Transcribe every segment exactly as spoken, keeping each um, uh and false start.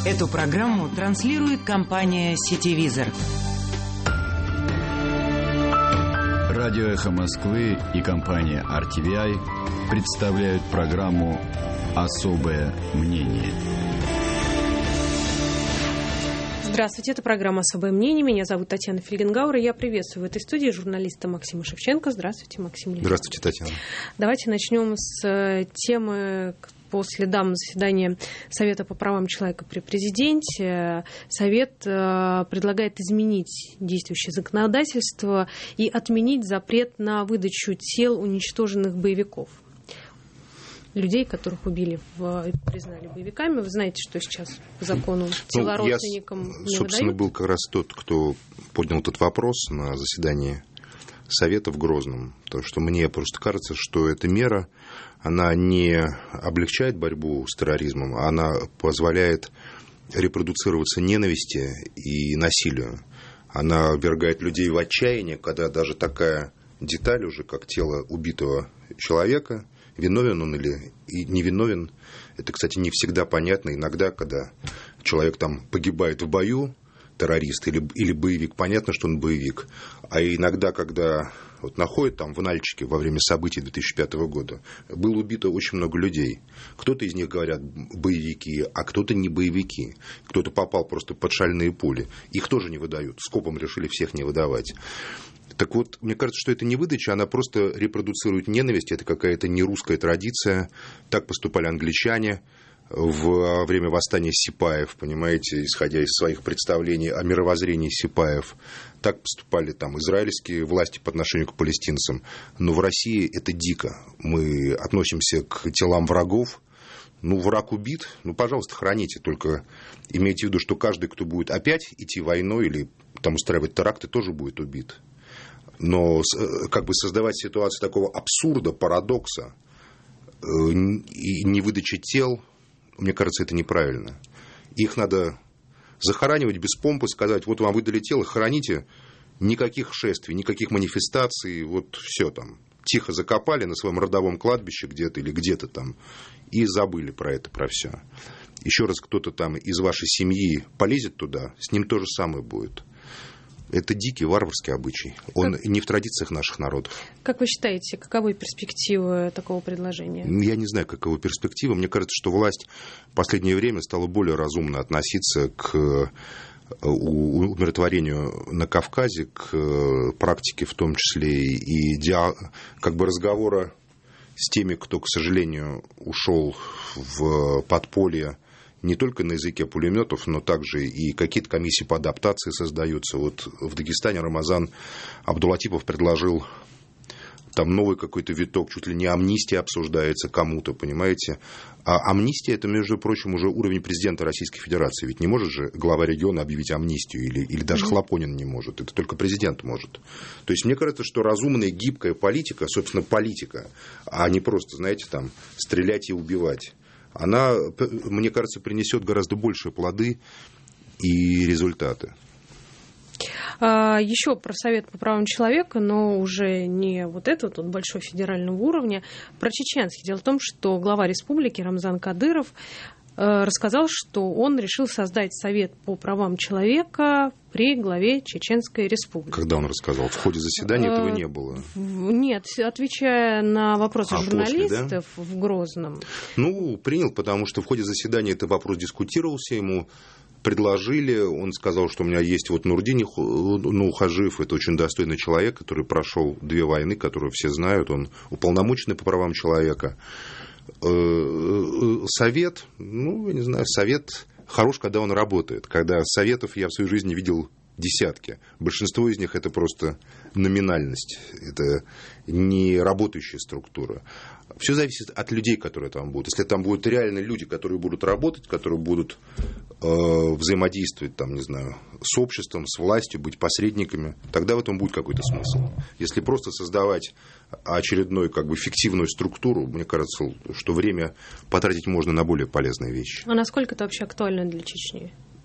Эту программу транслирует компания «Сетевизор». Радио «Эхо Москвы» и компания ар ти ви ай представляют программу «Особое мнение». Здравствуйте, это программа «Особое мнение». Меня зовут Татьяна Фельгенгауэр, и я приветствую в этой студии журналиста Максима Шевченко. Здравствуйте, Максим Леонидович. Здравствуйте, Татьяна. Давайте начнем с темы по следам заседания Совета по правам человека при президенте. Совет предлагает изменить действующее законодательство и отменить запрет на выдачу тел уничтоженных боевиков. Людей, которых убили, в, признали боевиками. Вы знаете, что сейчас по закону тела ну, родственникам я, не собственно, выдают? Был как раз тот, кто поднял этот вопрос на заседании Совета в Грозном. Потому что мне просто кажется, что эта мера, она не облегчает борьбу с терроризмом, а она позволяет репродуцироваться ненависти и насилию. Она ввергает людей в отчаяние, когда даже такая деталь уже, как тело убитого человека, виновен он или невиновен, это, кстати, не всегда понятно. Иногда, когда человек там погибает в бою, террорист или, или боевик, понятно, что он боевик. А иногда, когда вот находят там в Нальчике во время событий две тысячи пятого года, было убито очень много людей. Кто-то из них, говорят, боевики, а кто-то не боевики. Кто-то попал просто под шальные пули. Их тоже не выдают. Скопом решили всех не выдавать. Так вот, мне кажется, что это не выдача, она просто репродуцирует ненависть. Это какая-то нерусская традиция. Так поступали англичане во время восстания сипаев, понимаете, исходя из своих представлений о мировоззрении сипаев. Так поступали там израильские власти по отношению к палестинцам. Но в России это дико. Мы относимся к телам врагов. Ну, враг убит, ну, пожалуйста, храните. Только имейте в виду, что каждый, кто будет опять идти войной или там устраивать теракты, тоже будет убит. Но как бы создавать ситуацию такого абсурда, парадокса и невыдачи тел, мне кажется, это неправильно. Их надо захоранивать без помпы, сказать, вот вам выдали тело, хороните, никаких шествий, никаких манифестаций, вот все там. Тихо закопали на своем родовом кладбище где-то или где-то там и забыли про это, про все. Еще раз кто-то там из вашей семьи полезет туда, с ним то же самое будет. Это дикий, варварский обычай. Он как... не в традициях наших народов. Как вы считаете, каковы перспективы такого предложения? Я не знаю, каковы перспективы. Мне кажется, что власть в последнее время стала более разумно относиться к умиротворению на Кавказе, к практике в том числе и диа... как бы разговора с теми, кто, к сожалению, ушел в подполье, не только на языке пулеметов, но также и какие-то комиссии по адаптации создаются. Вот в Дагестане Рамазан Абдулатипов предложил там новый какой-то виток, чуть ли не амнистия обсуждается кому-то, понимаете. А амнистия – это, между прочим, уже уровень президента Российской Федерации. Ведь не может же глава региона объявить амнистию, или, или даже mm-hmm. Хлопонин не может. Это только президент может. То есть мне кажется, что разумная, гибкая политика, собственно, политика, а не просто, знаете, там, стрелять и убивать, она, мне кажется, принесет гораздо большие плоды и результаты. Еще про Совет по правам человека, но уже не вот этот вот большой федерального уровня, про чеченский. Дело в том, что глава республики Рамзан Кадыров рассказал, что он решил создать Совет по правам человека при главе Чеченской Республики. Когда он рассказал? В ходе заседания этого не было? Нет, отвечая на вопросы а журналистов после, да? в Грозном. Ну, принял, потому что в ходе заседания этот вопрос дискутировался, ему предложили, он сказал, что у меня есть вот Нурдин Нухажиев, это очень достойный человек, который прошел две войны, которую все знают, он уполномоченный по правам человека. Совет, ну, я не знаю, совет хорош, когда он работает. Когда советов я в своей жизни видел десятки. Большинство из них это просто номинальность. Это не работающая структура. Все зависит от людей, которые там будут. Если там будут реально люди, которые будут работать, которые будут э, взаимодействовать, там, не знаю, с обществом, с властью, быть посредниками, тогда в этом будет какой-то смысл. Если просто создавать очередную, как бы, фиктивную структуру, мне кажется, что время потратить можно на более полезные вещи. А насколько это вообще актуально для Чечни?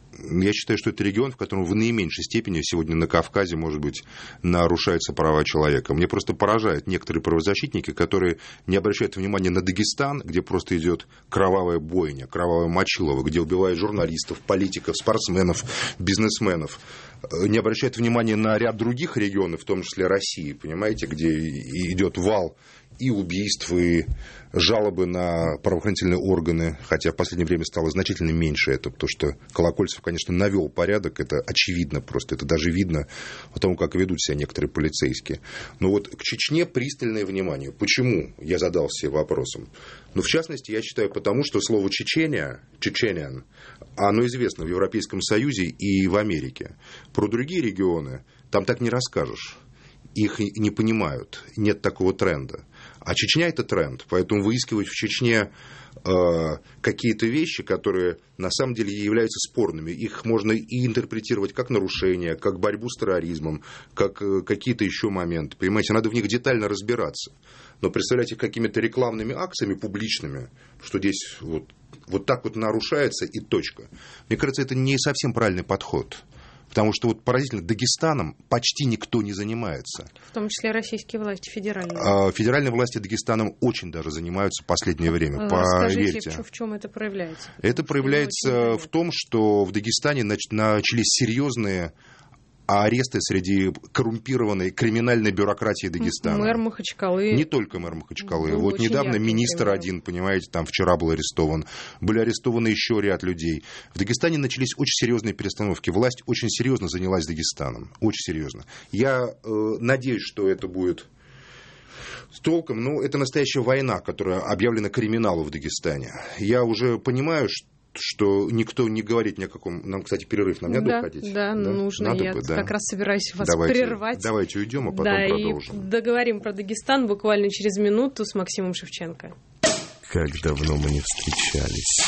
я считаю, что это регион, в котором в наименьшей степени сегодня на Кавказе, может быть, нарушаются права человека. Мне просто поражают некоторые правозащитники, которые не обращают внимания на Дагестан, где просто идет кровавая бойня, кровавая мочилова, где убивают журналистов, политиков, спортсменов, бизнесменов. Не обращают внимания на ряд других регионов, в том числе России, понимаете, где идет вал и убийств, и жалобы на правоохранительные органы, хотя в последнее время стало значительно меньше это, потому что Колокольцев, конечно, навел порядок, это очевидно просто, это даже видно по тому, как ведут себя некоторые полицейские. Но вот к Чечне пристальное внимание. Почему? Я задался вопросом. Ну, в частности, я считаю, потому что слово «Чечения», «Чечениан», оно известно в Европейском Союзе и в Америке. Про другие регионы там так не расскажешь. Их не понимают, нет такого тренда. А Чечня – это тренд, поэтому выискивать в Чечне э, какие-то вещи, которые на самом деле являются спорными, их можно и интерпретировать как нарушения, как борьбу с терроризмом, как э, какие-то еще моменты. Понимаете, надо в них детально разбираться. Но представлять их какими-то рекламными акциями публичными, что здесь вот, вот так вот нарушается и точка. Мне кажется, это не совсем правильный подход. Потому что вот поразительно, Дагестаном почти никто не занимается. В том числе российские власти, федеральные. Федеральные власти Дагестаном очень даже занимаются в последнее время. Расскажите, поверьте. в чем это проявляется? Это проявляется в том, что в Дагестане начались серьезные аресты среди коррумпированной криминальной бюрократии Дагестана. Мэр Махачкалы. Не только мэр Махачкалы. Был вот недавно министр пример. один, понимаете, там вчера был арестован. Были арестованы еще ряд людей. В Дагестане начались очень серьезные перестановки. Власть очень серьезно занялась Дагестаном. Очень серьезно. Я э, надеюсь, что это будет с толком. Но это настоящая война, которая объявлена криминалу в Дагестане. Я уже понимаю, что что никто не говорит ни о каком... Нам, кстати, перерыв, нам не надо да, уходить? Да, да, нужно. Надо Я бы, да. как раз собираюсь вас давайте, прервать. Давайте уйдем, а потом да, продолжим. И договорим про Дагестан буквально через минуту с Максимом Шевченко. Как давно мы не встречались.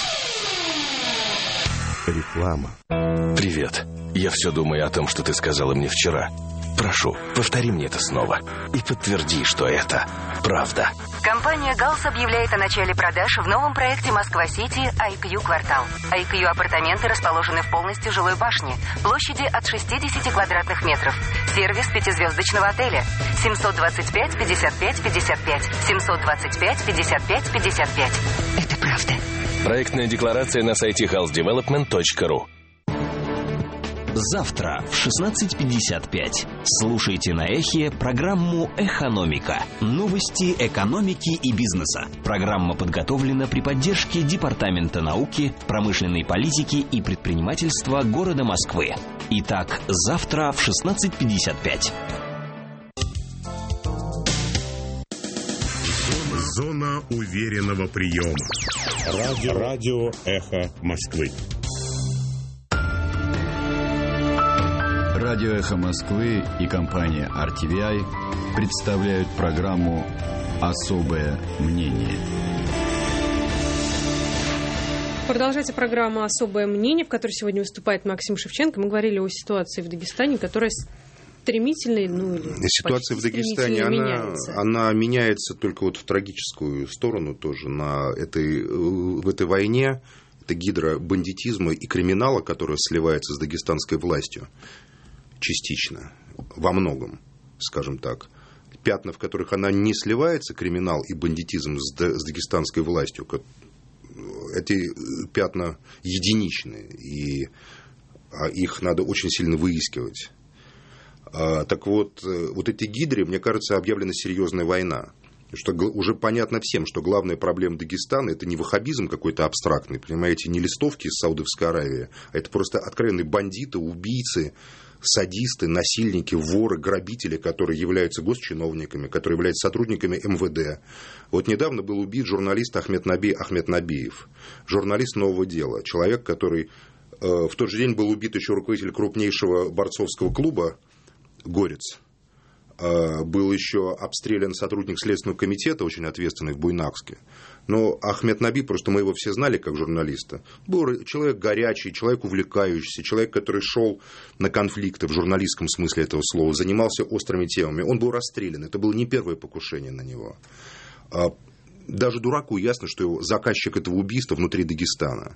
Реклама. Привет. Я все думаю о том, что ты сказала мне вчера. Прошу, повтори мне это снова и подтверди, что это правда. Компания «Галс» объявляет о начале продаж в новом проекте Москва-Сити ай кью квартал. ай кью апартаменты расположены в полностью жилой башне, площади от шестьдесят квадратных метров. Сервис пятизвездочного отеля. семьсот двадцать пять пятьдесят пять пятьдесят пять. семьсот двадцать пять пятьдесят пять пятьдесят пять. Это правда. Проектная декларация на сайте хаус девелопмент точка ру. Завтра в шестнадцать пятьдесят пять слушайте на Эхе программу «Эхономика». Новости экономики и бизнеса. Программа подготовлена при поддержке Департамента науки, промышленной политики и предпринимательства города Москвы. Итак, завтра в шестнадцать пятьдесят пять. Зона уверенного приема. Радио, радио «Эхо Москвы». Радио «Эхо Москвы» и компания ар ти ви ай представляют программу «Особое мнение». Продолжается программа «Особое мнение», в которой сегодня выступает Максим Шевченко. Мы говорили о ситуации в Дагестане, которая стремительно, ну, или ситуация в Дагестане, она меняется. она меняется только вот в трагическую сторону тоже. На этой, в этой войне это гидра бандитизма и криминала, которая сливается с дагестанской властью. Частично, во многом, скажем так. Пятна, в которых она не сливается, криминал и бандитизм с, с дагестанской властью, эти пятна единичные, и их надо очень сильно выискивать. Так вот, вот эти гидре, мне кажется, объявлена серьезная война. Что уже понятно всем, что главная проблема Дагестана – это не ваххабизм какой-то абстрактный, понимаете, не листовки из Саудовской Аравии, а это просто откровенные бандиты, убийцы, садисты, насильники, воры, грабители, которые являются госчиновниками, которые являются сотрудниками эм вэ дэ. Вот недавно был убит журналист Ахмед Наби Ахмед Набиев, журналист «Нового дела», человек, который э, в тот же день был убит еще руководитель крупнейшего борцовского клуба «Горец». Был еще обстрелян сотрудник Следственного комитета, очень ответственный, в Буйнакске. Но Ахмед Наби, просто мы его все знали как журналиста, был человек горячий, человек увлекающийся, человек, который шел на конфликты в журналистском смысле этого слова, занимался острыми темами. Он был расстрелян, это было не первое покушение на него. Даже дураку ясно, что заказчик этого убийства внутри Дагестана.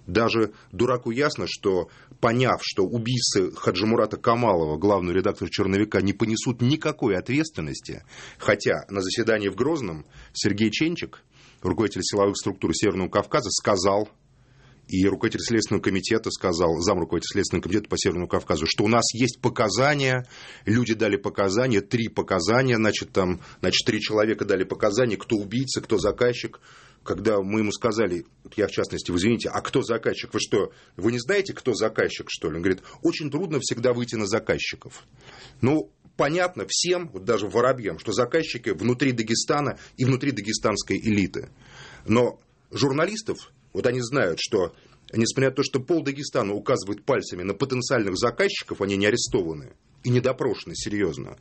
Даже дураку ясно, что, поняв, что убийцы Хаджимурата Камалова, главного редактора «Черновика», не понесут никакой ответственности, хотя на заседании в Грозном Сергей Ченчик, руководитель силовых структур Северного Кавказа, сказал, и руководитель Следственного комитета сказал, зам руководителя Следственного комитета по Северному Кавказу, что у нас есть показания, люди дали показания, три показания, значит, там, значит, три человека дали показания, кто убийца, кто заказчик. Когда мы ему сказали, я в частности, вы извините, а кто заказчик? Вы что, вы не знаете, кто заказчик, что ли? Он говорит, очень трудно всегда выйти на заказчиков. Ну, понятно всем, вот даже воробьям, что заказчики внутри Дагестана и внутри дагестанской элиты. Но журналистов, вот они знают, что, несмотря на то, что пол Дагестана указывает пальцами на потенциальных заказчиков, они не арестованы и не допрошены серьезно.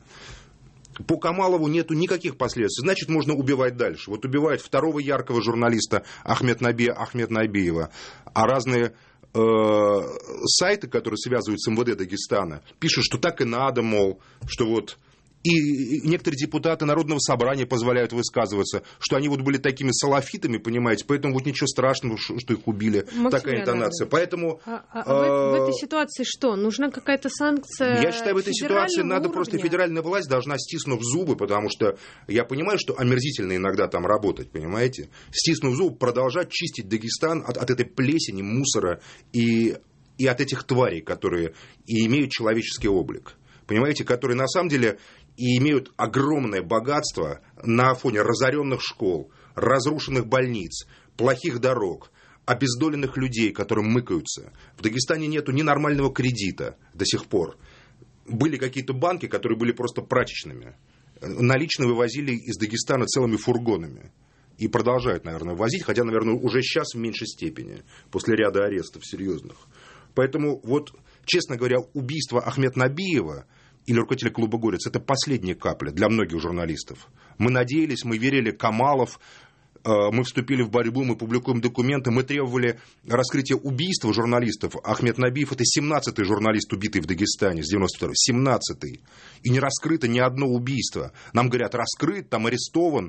По Камалову нету никаких последствий, значит, можно убивать дальше. Вот убивают второго яркого журналиста Ахмеднабия Ахмеднабиева, а разные э, сайты, которые связывают с МВД Дагестана, пишут, что так и надо, мол, что вот... И некоторые депутаты Народного собрания позволяют высказываться, что они вот были такими салафитами, понимаете, поэтому вот ничего страшного, что их убили. Максим Такая интонация. Поэтому, а, а э, в, в этой ситуации что? Нужна какая-то санкция? Я считаю, в этой ситуации надо уровня? Просто федеральная власть должна, стиснув зубы, потому что я понимаю, что омерзительно иногда там работать, понимаете? Стиснув зубы, продолжать чистить Дагестан от, от этой плесени, мусора и, и от этих тварей, которые и имеют человеческий облик. Понимаете, которые на самом деле и имеют огромное богатство на фоне разоренных школ, разрушенных больниц, плохих дорог, обездоленных людей, которые мыкаются. В Дагестане нету ни нормального кредита до сих пор. Были какие-то банки, которые были просто прачечными. Наличные вывозили из Дагестана целыми фургонами. И продолжают, наверное, возить, хотя, наверное, уже сейчас в меньшей степени, после ряда арестов серьезных. Поэтому, вот, честно говоря, убийство Ахмеднабиева или руководителя клуба «Горец» — это последняя капля для многих журналистов. Мы надеялись, мы верили, Камалов, э, мы вступили в борьбу, мы публикуем документы, мы требовали раскрытия убийства журналистов. Ахмеднабиев — это семнадцатый журналист, убитый в Дагестане с девяносто второго. семнадцатый. И не раскрыто ни одно убийство. Нам говорят, раскрыт, там арестован.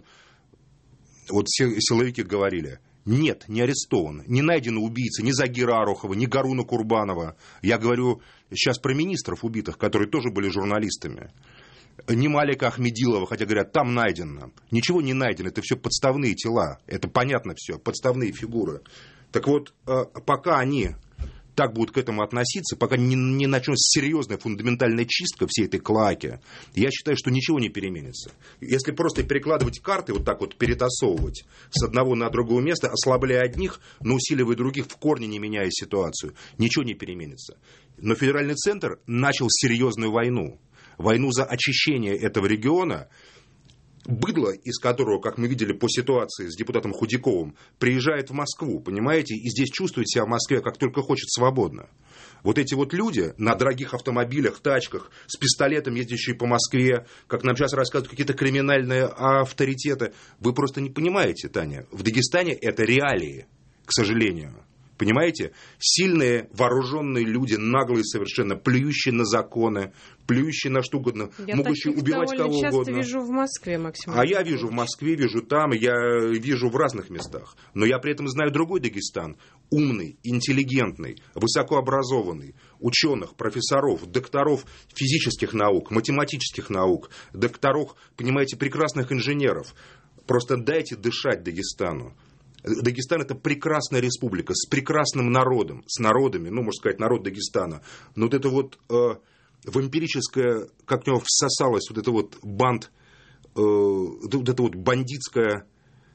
Вот силовики говорили. Нет, не арестован, не найдены убийцы ни Загира Арохова, ни Гаруна Курбанова. Я говорю сейчас про министров убитых, которые тоже были журналистами. Ни Малика Ахмедилова, хотя говорят, там найдено. Ничего не найдено, это все подставные тела. Это понятно все, подставные фигуры. Так вот, пока они так будут к этому относиться, пока не, не начнется серьезная фундаментальная чистка всей этой клоаки, я считаю, что ничего не переменится. Если просто перекладывать карты, вот так вот перетасовывать с одного на другое место, ослабляя одних, но усиливая других, в корне не меняя ситуацию, ничего не переменится. Но федеральный центр начал серьезную войну. Войну за очищение этого региона. Быдло, из которого, как мы видели по ситуации с депутатом Худяковым, приезжает в Москву, понимаете, и здесь чувствует себя в Москве как только хочет свободно. Вот эти вот люди на дорогих автомобилях, тачках, с пистолетом, ездящие по Москве, как нам сейчас рассказывают какие-то криминальные авторитеты, вы просто не понимаете, Таня, в Дагестане это реалии, к сожалению. Понимаете? Сильные, вооруженные люди, наглые совершенно, плюющие на законы, плюющие на что угодно, я могущие убивать кого часто угодно. Я вижу в Москве, Максим. А я вижу в Москве, вижу там, я вижу в разных местах. Но я при этом знаю другой Дагестан. Умный, интеллигентный, высокообразованный, ученых, профессоров, докторов физических наук, математических наук, докторов, понимаете, прекрасных инженеров. Просто дайте дышать Дагестану. Дагестан — это прекрасная республика с прекрасным народом, с народами, ну, можно сказать, народ Дагестана. Но вот это вот э, вампирическое, как в него всосалось, вот это вот банд, э, вот это вот бандитская,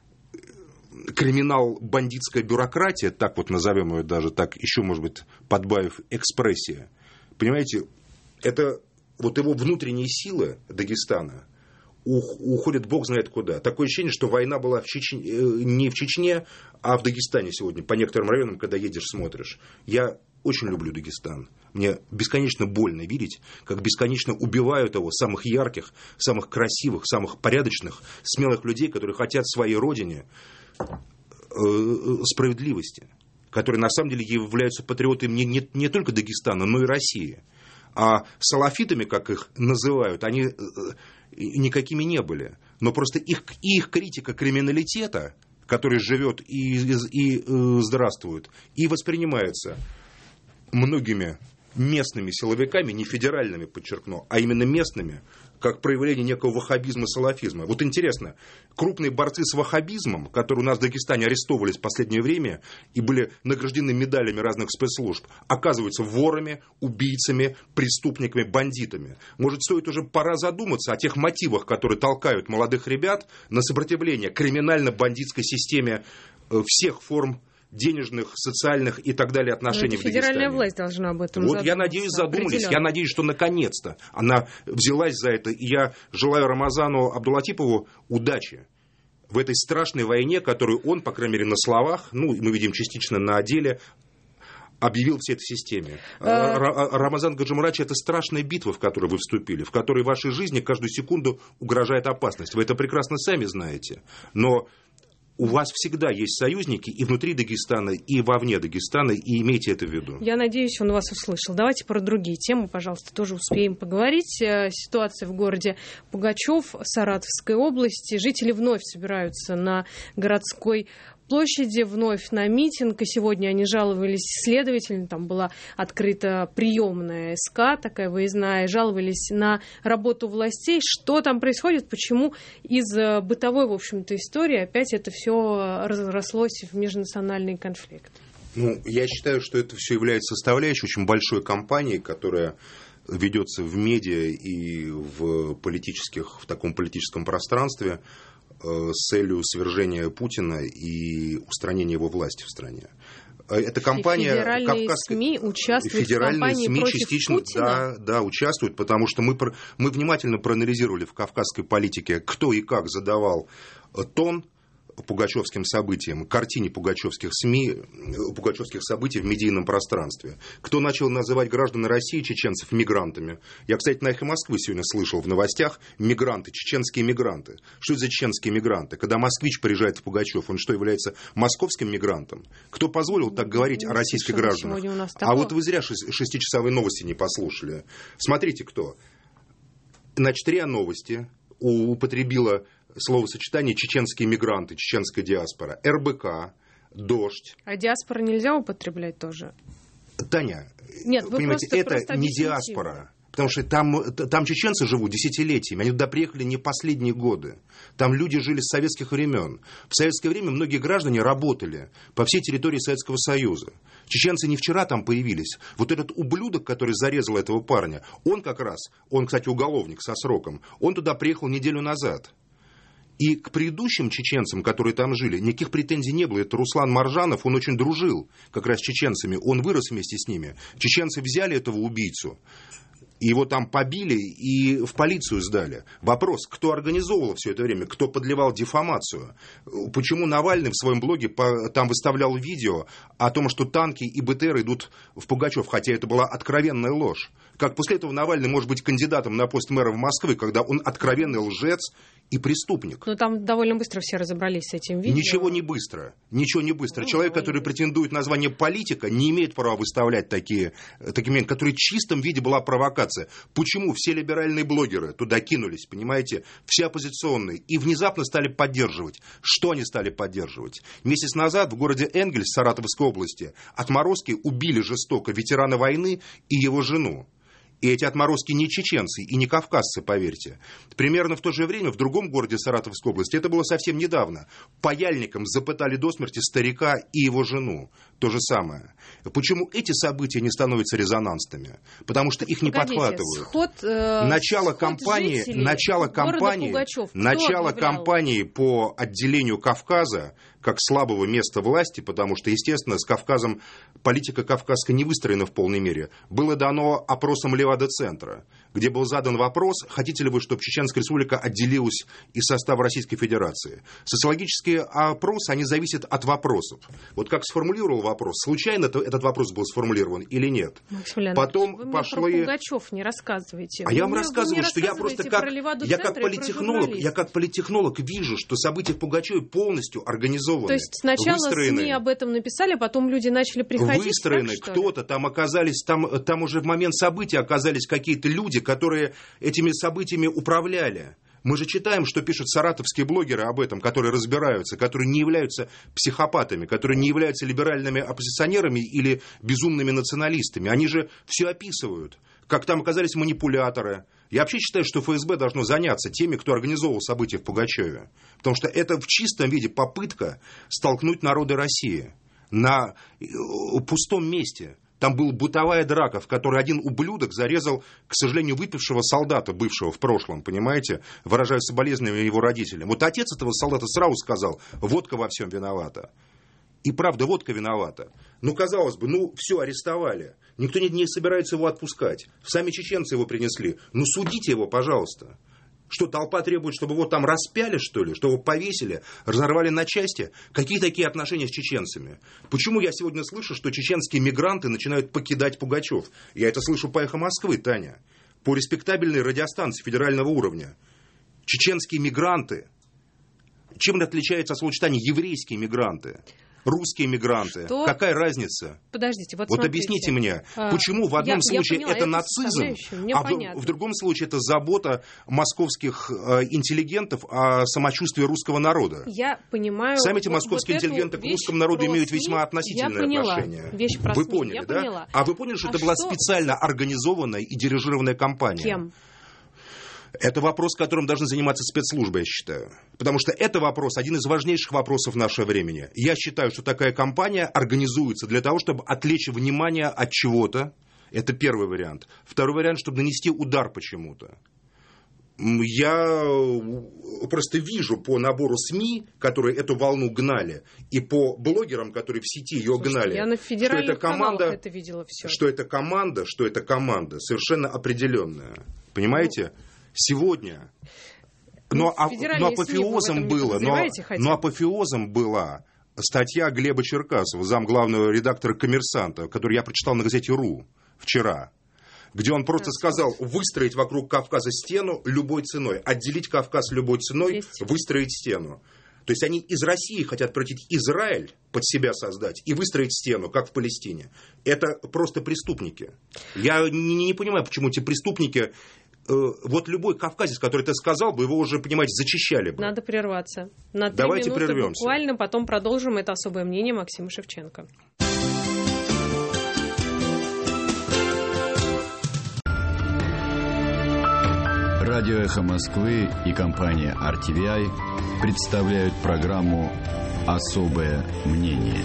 криминал-бандитская бюрократия, так вот назовем ее даже, так еще, может быть, подбавив экспрессия. Понимаете, это вот его внутренние силы Дагестана уходит бог знает куда. Такое ощущение, что война была в Чечне, не в Чечне, а в Дагестане сегодня. По некоторым районам, когда едешь, смотришь. Я очень люблю Дагестан. Мне бесконечно больно видеть, как бесконечно убивают его самых ярких, самых красивых, самых порядочных, смелых людей, которые хотят своей родине э, справедливости. Которые на самом деле являются патриотами не, не, не только Дагестана, но и России. А салафитами, как их называют, они никакими не были. Но просто их, их критика криминалитета, который живет и, и, и э, здравствует, и воспринимается многими местными силовиками, не федеральными, подчеркну, а именно местными, как проявление некого ваххабизма, салафизма. Вот интересно, крупные борцы с ваххабизмом, которые у нас в Дагестане арестовывались в последнее время и были награждены медалями разных спецслужб, оказываются ворами, убийцами, преступниками, бандитами. Может, стоит уже пора задуматься о тех мотивах, которые толкают молодых ребят на сопротивление криминально-бандитской системе всех форм денежных, социальных и так далее отношений в Дагестане. Федеральная власть должна об этом вот задуматься. Я надеюсь, задумались. Я надеюсь, что наконец-то она взялась за это. И я желаю Рамазану Абдулатипову удачи в этой страшной войне, которую он, по крайней мере, на словах, ну, мы видим частично на деле, объявил всей этой системе. А... Рамазан Гаджимурадович, это страшная битва, в которую вы вступили, в которой вашей жизни каждую секунду угрожает опасность. Вы это прекрасно сами знаете. Но у вас всегда есть союзники и внутри Дагестана, и вовне Дагестана, и имейте это в виду. Я надеюсь, он вас услышал. Давайте про другие темы, пожалуйста, тоже успеем поговорить. Ситуация в городе Пугачев, Саратовской области. Жители вновь собираются на городской площади, вновь на митинг, и сегодня они жаловались следователям, там была открыта приемная СК, такая выездная, жаловались на работу властей, что там происходит, почему из бытовой, в общем-то, истории опять это все разрослось в межнациональный конфликт. Ну, я считаю, что это все является составляющей очень большой кампании, которая ведется в медиа и в политических, в таком политическом пространстве с целью свержения Путина и устранения его власти в стране. Эта кампания... Федеральные Кавказская... СМИ участвуют Федеральные в кампании СМИ против частично, Путина? Да, да, участвуют, потому что мы, мы внимательно проанализировали в кавказской политике, кто и как задавал тон пугачевским событиям, картине пугачевских СМИ, пугачевских событий в медийном пространстве. Кто начал называть граждан России, чеченцев, мигрантами. Я, кстати, на «Эхо Москвы» сегодня слышал в новостях мигранты, чеченские мигранты. Что это за чеченские мигранты? Когда москвич приезжает в Пугачев, он что, является московским мигрантом? Кто позволил так говорить о российских гражданах? А вот вы зря шестичасовые новости не послушали. Смотрите, кто. Значит, РИА Новости употребила словосочетание «чеченские мигранты», «чеченская диаспора», эр бэ ка, «Дождь». А диаспора нельзя употреблять тоже? Таня, Нет, вы понимаете, просто, это просто не объясните. диаспора. Потому что там, там чеченцы живут десятилетиями, они туда приехали не последние годы. Там люди жили с советских времен. В советское время многие граждане работали по всей территории Советского Союза. Чеченцы не вчера там появились. Вот этот ублюдок, который зарезал этого парня, он как раз, он, кстати, уголовник со сроком, он туда приехал неделю назад. И к предыдущим чеченцам, которые там жили, никаких претензий не было. Это Руслан Маржанов, он очень дружил как раз с чеченцами, он вырос вместе с ними. Чеченцы взяли этого убийцу, его там побили и в полицию сдали. Вопрос, кто организовывал все это время, кто подливал дефамацию? Почему Навальный в своем блоге там выставлял видео о том, что танки и бэ тэ эр идут в Пугачев, хотя это была откровенная ложь? Как после этого Навальный может быть кандидатом на пост мэра в Москве, когда он откровенный лжец и преступник? Ну, там довольно быстро все разобрались с этим видео. Ничего не быстро. Ничего не быстро. Ну, Человек, который претендует на звание политика, не имеет права выставлять такие, такие моменты, которые в чистом виде была провокация. Почему все либеральные блогеры туда кинулись, понимаете? Все оппозиционные. И внезапно стали поддерживать. Что они стали поддерживать? Месяц назад в городе Энгельс Саратовской области отморозки убили жестоко ветерана войны и его жену. И эти отморозки не чеченцы и не кавказцы, поверьте. Примерно в то же время в другом городе Саратовской области, это было совсем недавно, паяльником запытали до смерти старика и его жену. То же самое. Почему эти события не становятся резонансными? Потому что их не Погодите, подхватывают. Сход, э, начало сход кампании, начало кампании, начало кампании по отделению Кавказа как слабого места власти, потому что, естественно, с Кавказом политика кавказская не выстроена в полной мере, было дано опросом Левада-центра, где был задан вопрос, хотите ли вы, чтобы Чеченская республика отделилась из состава Российской Федерации. Социологические опросы, они зависят от вопросов. Вот как сформулировал вопрос, случайно этот вопрос был сформулирован или нет. Максимилиан, Потом вы мне пошло про и... Пугачев не рассказывайте. А вы я вам мне, рассказываю, что я просто как, я как политтехнолог, я как политтехнолог вижу, что события в Пугачеве полностью организованы. То есть сначала выстроены, СМИ об этом написали, потом люди начали приходить. Выстроены, так, кто-то там оказались, там, там уже в момент события оказались какие-то люди, которые этими событиями управляли. Мы же читаем, что пишут саратовские блогеры об этом, которые разбираются, которые не являются психопатами, которые не являются либеральными оппозиционерами или безумными националистами. Они же все описывают, как там оказались манипуляторы. Я вообще считаю, что эф эс бэ должно заняться теми, кто организовывал события в Пугачеве. Потому что это в чистом виде попытка столкнуть народы России на пустом месте. Там была бытовая драка, в которой один ублюдок зарезал, к сожалению, выпившего солдата, бывшего в прошлом, понимаете? Выражаю соболезнования его родителям. Вот отец этого солдата сразу сказал, водка во всем виновата. И правда, водка виновата. Ну, казалось бы, ну, все, арестовали. Никто не, не собирается его отпускать. Сами чеченцы его принесли. Ну, судите его, пожалуйста. Что, толпа требует, чтобы его там распяли, что ли? Чтобы его повесили, разорвали на части? Какие такие отношения с чеченцами? Почему я сегодня слышу, что чеченские мигранты начинают покидать Пугачев? Я это слышу по «Эхо Москвы», Таня. По респектабельной радиостанции федерального уровня. Чеченские мигранты. Чем отличается от словосочетания еврейские мигранты? Русские мигранты. Что? Какая разница? Подождите, вот, вот объясните мне, почему в одном я, случае я поняла, это нацизм, а в, в другом случае это забота московских э, интеллигентов о самочувствии русского народа? Я понимаю. Сами эти московские вот интеллигенты к русскому народу имеют СМИ, весьма относительное поняла, отношение. Вещь про Вы СМИ, поняли, я да? Поняла. А вы поняли, что а это что? была специально организованная и дирижированная кампания? Кем? Это вопрос, которым должны заниматься спецслужбы, я считаю. Потому что это вопрос, один из важнейших вопросов нашего времени. Я считаю, что такая кампания организуется для того, чтобы отвлечь внимание от чего-то. Это первый вариант. Второй вариант, чтобы нанести удар почему-то. Я просто вижу по набору СМИ, которые эту волну гнали, и по блогерам, которые в сети ее Слушайте, гнали, я на что это команда, это видела все. что это команда, что это команда совершенно определенная. Понимаете? Сегодня. Но, а, но апофеозом было, но, но апофеозом была статья Глеба Черкасова, замглавного редактора «Коммерсанта», которую я прочитал на газете «Ру» вчера, где он просто сказал, выстроить вокруг Кавказа стену любой ценой, отделить Кавказ любой ценой, Есть. выстроить стену. То есть они из России хотят превратить Израиль под себя создать и выстроить стену, как в Палестине. Это просто преступники. Я не, не понимаю, почему эти преступники... Вот любой кавказец, который это сказал бы, его уже, понимаете, зачищали бы. Надо прерваться. На три Давайте минуты прервемся. Буквально, потом продолжим. Это особое мнение Максима Шевченко. Радио «Эхо Москвы» и компания ар ти ви ай представляют программу «Особое мнение».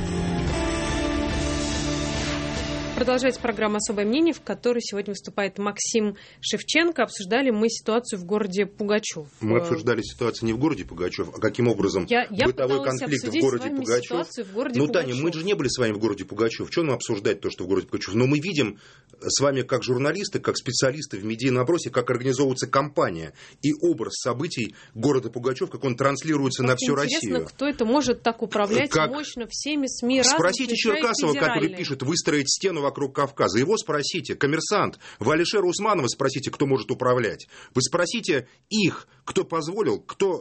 Продолжается программа «Особое мнение», в которой сегодня выступает Максим Шевченко. Обсуждали мы ситуацию в городе Пугачев. Мы обсуждали ситуацию не в городе Пугачев, а каким образом я, я бытовой конфликт в городе Пугачев. В городе ну, Пугачев. Таня, мы же не были с вами в городе Пугачев. Что нам обсуждать то, что в городе Пугачев? Но мы видим с вами, как журналисты, как специалисты в медийном опросе, как организовывается кампания и образ событий города Пугачев, как он транслируется как на всю интересно, Россию. Кто это может так управлять как... мощно всеми СМИ? Спросите Черкасова, который пишет «выстроить стену вокруг Кавказа». Его спросите. «Коммерсант». Вы Алишера Усманова спросите, кто может управлять. Вы спросите их, кто позволил, кто,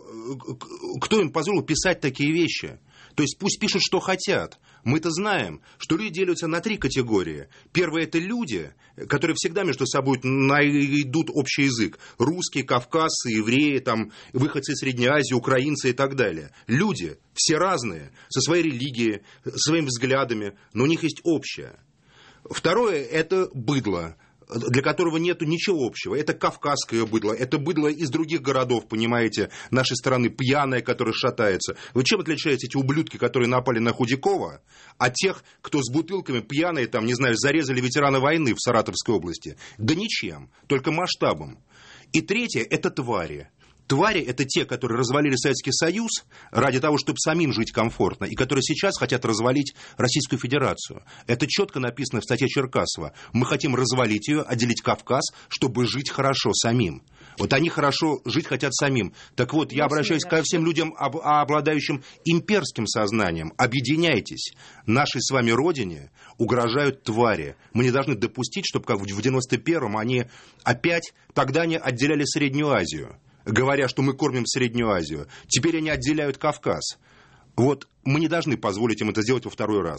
кто им позволил писать такие вещи. То есть пусть пишут, что хотят. Мы-то знаем, что люди делятся на три категории. Первое – это люди, которые всегда между собой найдут общий язык. Русские, кавказцы, евреи, там, выходцы из Средней Азии, украинцы и так далее. Люди все разные, со своей религией, со своими взглядами, но у них есть общее. Второе – это быдло, для которого нет ничего общего. Это кавказское быдло, это быдло из других городов, понимаете, нашей страны, пьяное, которое шатается. Вы чем отличаете эти ублюдки, которые напали на Худякова, от тех, кто с бутылками пьяные, там, не знаю, зарезали ветерана войны в Саратовской области? Да ничем, только масштабом. И третье – это твари. Твари – это те, которые развалили Советский Союз ради того, чтобы самим жить комфортно, и которые сейчас хотят развалить Российскую Федерацию. Это четко написано в статье Черкасова. Мы хотим развалить ее, отделить Кавказ, чтобы жить хорошо самим. Вот они хорошо жить хотят самим. Так вот, я обращаюсь ко всем людям, обладающим имперским сознанием. Объединяйтесь. Нашей с вами родине угрожают твари. Мы не должны допустить, чтобы как в девяносто первом они опять тогда не отделяли Среднюю Азию, говоря, что мы кормим Среднюю Азию. Теперь они отделяют Кавказ. Вот мы не должны позволить им это сделать во второй раз.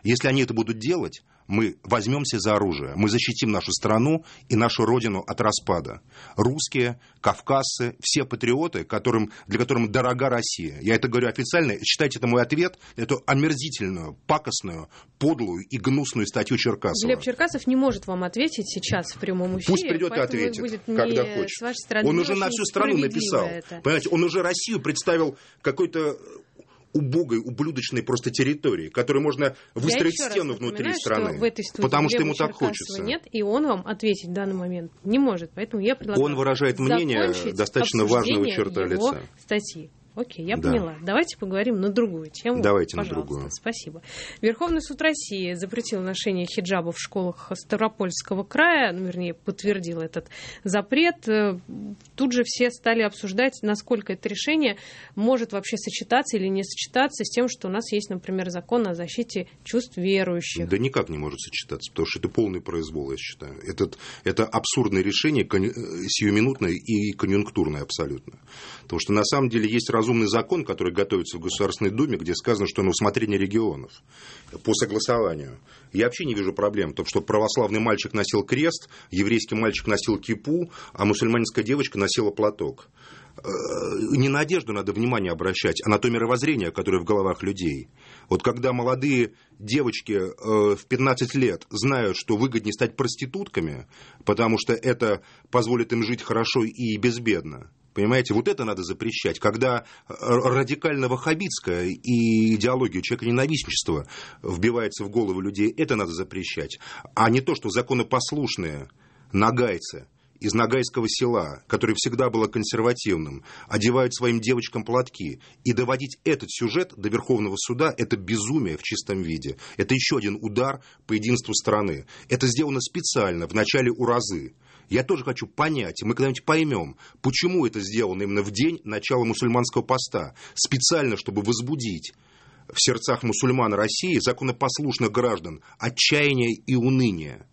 Если они это будут делать, мы возьмемся за оружие, мы защитим нашу страну и нашу родину от распада. Русские, кавказцы, все патриоты, которым, для которых дорога Россия. Я это говорю официально, считайте это мой ответ, эту омерзительную, пакостную, подлую и гнусную статью Черкасова. Глеб Черкасов не может вам ответить сейчас в прямом эфире. Пусть придет и ответит, когда хочет. Он уже на всю страну написал. Это. Понимаете, он уже Россию представил какой-то убогой, ублюдочной просто территории, которой можно выстроить стену внутри страны, что в этой студии потому что ему так Черкасова хочется. Нет, и он вам ответить в данный момент не может, поэтому я предлагаю Он выражает мнение достаточно важного черта лица. Статьи. Окей, я да. поняла. Давайте поговорим на другую тему. Давайте Пожалуйста. на другую. Спасибо. Верховный суд России запретил ношение хиджаба в школах Ставропольского края, ну, вернее, подтвердил этот запрет. Тут же все стали обсуждать, насколько это решение может вообще сочетаться или не сочетаться с тем, что у нас есть, например, закон о защите чувств верующих. Да никак не может сочетаться, потому что это полный произвол, я считаю. Это, это абсурдное решение, сиюминутное и конъюнктурное абсолютно. Потому что на самом деле есть разумный закон, который готовится в Государственной Думе, где сказано, что на усмотрение регионов по согласованию. Я вообще не вижу проблем в том, что православный мальчик носил крест, еврейский мальчик носил кипу, а мусульманская девочка носила платок. Не на одежду надо внимание обращать, а на то мировоззрение, которое в головах людей. Вот когда молодые девочки в пятнадцать лет знают, что выгоднее стать проститутками, потому что это позволит им жить хорошо и безбедно, понимаете, вот это надо запрещать. Когда радикально-ваххабитская и идеология человеконенавистничества вбивается в головы людей, это надо запрещать. А не то, что законопослушные нагайцы из Ногайского села, которое всегда было консервативным, одевают своим девочкам платки. И доводить этот сюжет до Верховного суда – это безумие в чистом виде. Это еще один удар по единству страны. Это сделано специально в начале уразы. Я тоже хочу понять, мы когда-нибудь поймем, почему это сделано именно в день начала мусульманского поста. Специально, чтобы возбудить в сердцах мусульман России, законопослушных граждан, отчаяние и уныние.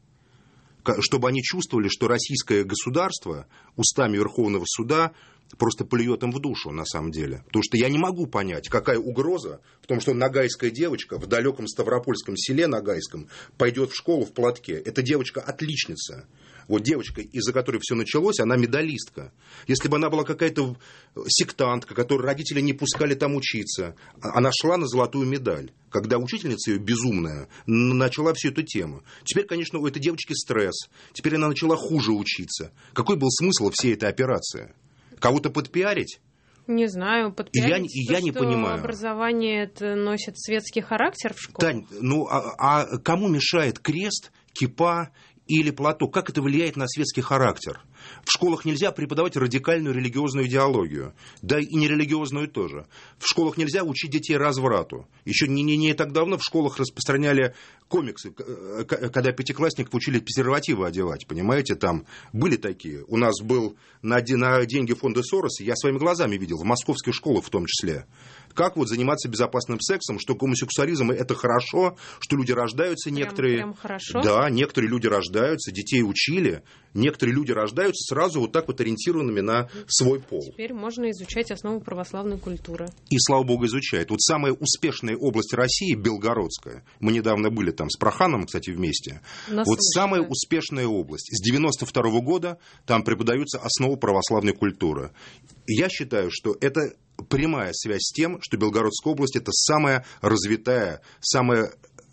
Чтобы они чувствовали, что российское государство устами Верховного суда просто плюет им в душу, на самом деле. Потому что я не могу понять, какая угроза в том, что ногайская девочка в далеком Ставропольском селе Ногайском пойдет в школу в платке. Эта девочка отличница. Вот девочка, из-за которой все началось, она медалистка. Если бы она была какая-то сектантка, которую родители не пускали там учиться, она шла на золотую медаль. Когда учительница ее безумная начала всю эту тему. Теперь, конечно, у этой девочки стресс. Теперь она начала хуже учиться. Какой был смысл всей этой операции? Кого-то подпиарить? Не знаю, подпиарить. И я, и я не понимаю. Образование это носит светский характер в школе. Тань, ну а, а кому мешает крест, кипа или платок? Как это влияет на светский характер? В школах нельзя преподавать радикальную религиозную идеологию, да и нерелигиозную тоже. В школах нельзя учить детей разврату. Еще не, не, не так давно в школах распространяли комиксы, когда пятиклассников учили презервативы одевать, понимаете, там были такие. У нас был на, на деньги фонда Сороса, я своими глазами видел, в московских школах в том числе. Как вот заниматься безопасным сексом, что гомосексуализм это хорошо, что люди рождаются некоторые. Прям, прям хорошо? Да, некоторые люди рождаются, детей учили, некоторые люди рождаются сразу вот так вот ориентированными на свой пол. Теперь можно изучать основы православной культуры. И, слава богу, изучают. Вот самая успешная область России, Белгородская, мы недавно были там с Проханом, кстати, вместе. Наслышно. Вот самая успешная область. С девяносто второго года там преподаются основы православной культуры. И я считаю, что это прямая связь с тем, что Белгородская область – это самая развитая, самая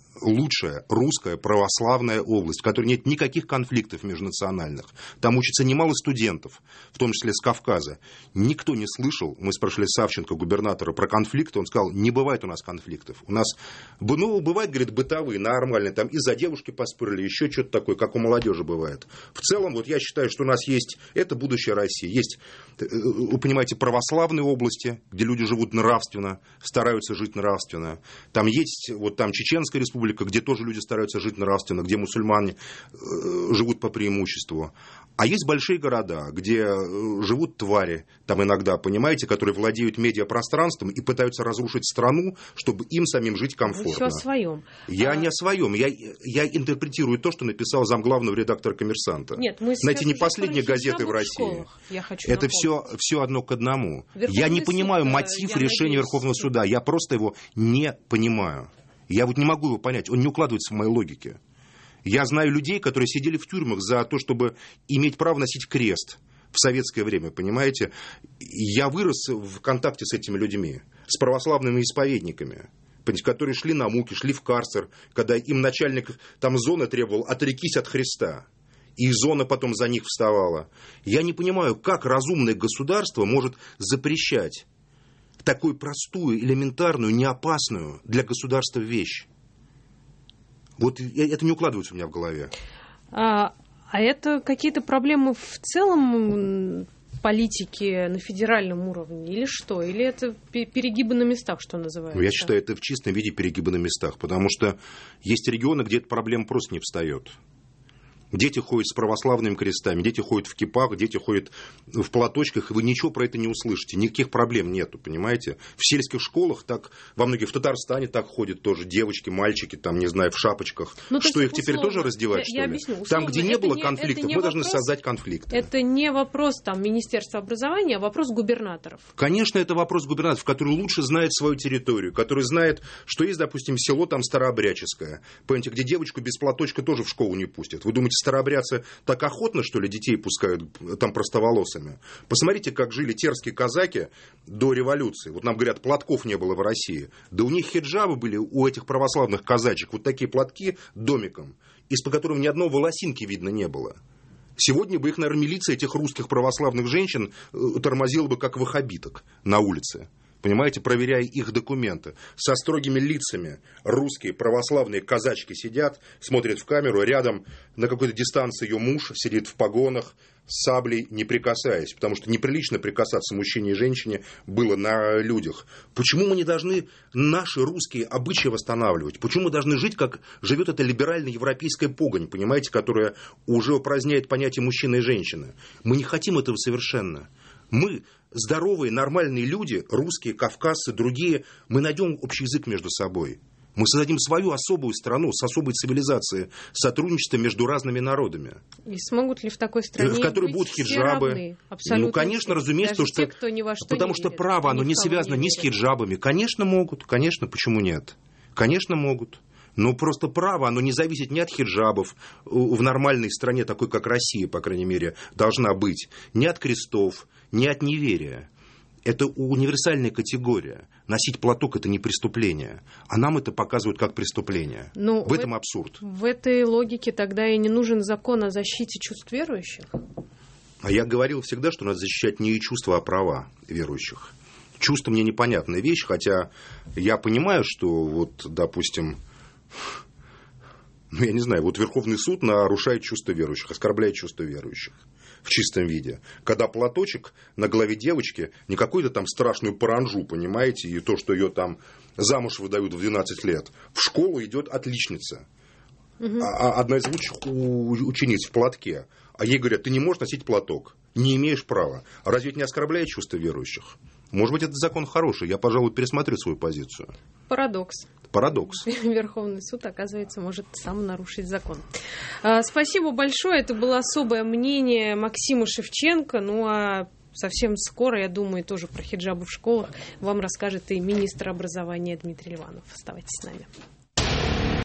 лучшая русская православная область, в которой нет никаких конфликтов межнациональных. Там учатся немало студентов, в том числе с Кавказа. Никто не слышал, мы спрашивали Савченко, губернатора, про конфликты, он сказал, не бывает у нас конфликтов. У нас, ну, бывает, говорит, бытовые, нормальные, там из-за девушки поспорили, еще что-то такое, как у молодежи бывает. В целом, вот я считаю, что у нас есть, это будущее России, есть, вы понимаете, православные области, где люди живут нравственно, стараются жить нравственно. Там есть, вот там Чеченская республика, где тоже люди стараются жить нравственно, где мусульмане живут по преимуществу. А есть большие города, где живут твари, там иногда, понимаете, которые владеют медиапространством и пытаются разрушить страну, чтобы им самим жить комфортно. Вы все о своем. Я а... не о своем. Я, я интерпретирую то, что написал замглавного редактора «Коммерсанта». Нет, мы знаете, не последние газеты в России. Я хочу это все, все одно к одному. Верховный я не понимаю суд, мотив решения надеюсь... Верховного суда. Я просто его не понимаю. Я вот не могу его понять, он не укладывается в моей логике. Я знаю людей, которые сидели в тюрьмах за то, чтобы иметь право носить крест в советское время, понимаете? Я вырос в контакте с этими людьми, с православными исповедниками, которые шли на муки, шли в карцер, когда им начальник там зоны требовал «отрекись от Христа». И зона потом за них вставала. Я не понимаю, как разумное государство может запрещать такую простую, элементарную, неопасную для государства вещь. Вот это не укладывается у меня в голове. А, а это какие-то проблемы в целом политики на федеральном уровне или что? Или это перегибы на местах, что называется? Я считаю, это в чистом виде перегибы на местах, потому что есть регионы, где эта проблема просто не встает. Дети ходят с православными крестами, дети ходят в кипах, дети ходят в платочках, и вы ничего про это не услышите, никаких проблем нету, понимаете? В сельских школах так, во многих, в Татарстане так ходят тоже девочки, мальчики, там, не знаю, в шапочках. Ну, что, их теперь условно, тоже раздевать, я, что я ли? Объясню, условно, там, где не было не, конфликтов, мы вопрос, должны создать конфликты. Это не вопрос там, Министерства образования, а вопрос губернаторов. Конечно, это вопрос губернаторов, который лучше знает свою территорию, который знает, что есть, допустим, село там Старообрядческое, понимаете, где девочку без платочка тоже в школу не пустят. Вы думаете, старообрядцы так охотно, что ли, детей пускают там простоволосыми? Посмотрите, как жили терские казаки до революции. Вот нам говорят, платков не было в России. Да у них хиджабы были, у этих православных казачек, вот такие платки домиком, из-под которого ни одной волосинки видно не было. Сегодня бы их, наверное, милиция этих русских православных женщин тормозила бы как ваххабиток на улице. Понимаете, проверяя их документы. Со строгими лицами русские православные казачки сидят, смотрят в камеру, рядом на какой-то дистанции ее муж сидит в погонах, с саблей не прикасаясь, потому что неприлично прикасаться мужчине и женщине было на людях. Почему мы не должны наши русские обычаи восстанавливать? Почему мы должны жить, как живет эта либеральная европейская погонь, понимаете, которая уже упраздняет понятие мужчины и женщины? Мы не хотим этого совершенно. Мы, здоровые, нормальные люди, русские, кавказцы, другие, мы найдем общий язык между собой. Мы создадим свою особую страну с особой цивилизацией, сотрудничество между разными народами. И смогут ли в такой стране в которой будут хиджабы? Равны, абсолютно. Ну, конечно, все. разумеется, Даже что, те, кто ни во что потому не что верит, право, оно не связано не ни с хиджабами. Конечно, могут. Конечно, почему нет? Конечно, могут. Но просто право, оно не зависит ни от хиджабов, в нормальной стране, такой как Россия, по крайней мере, должна быть, ни от крестов, ни от неверия. Это универсальная категория. Носить платок – это не преступление. А нам это показывают как преступление. Но в этом в, абсурд. В этой логике тогда и не нужен закон о защите чувств верующих? А я говорил всегда, что надо защищать не чувства, а права верующих. Чувства мне непонятная вещь, хотя я понимаю, что, вот, допустим, ну, я не знаю, вот Верховный суд нарушает чувства верующих, оскорбляет чувства верующих в чистом виде. Когда платочек на голове девочки, не какую-то там страшную паранжу, понимаете, и то, что ее там замуж выдают в двенадцать лет, в школу идет отличница, угу. а, одна из лучших учениц в платке, а ей говорят, ты не можешь носить платок, не имеешь права. А разве это не оскорбляет чувства верующих? Может быть, этот закон хороший, я, пожалуй, пересмотрю свою позицию. Парадокс. Парадокс. Верховный суд, оказывается, может сам нарушить закон. Спасибо большое. Это было особое мнение Максима Шевченко. Ну, а совсем скоро, я думаю, тоже про хиджабы в школах вам расскажет и министр образования Дмитрий Ливанов. Оставайтесь с нами.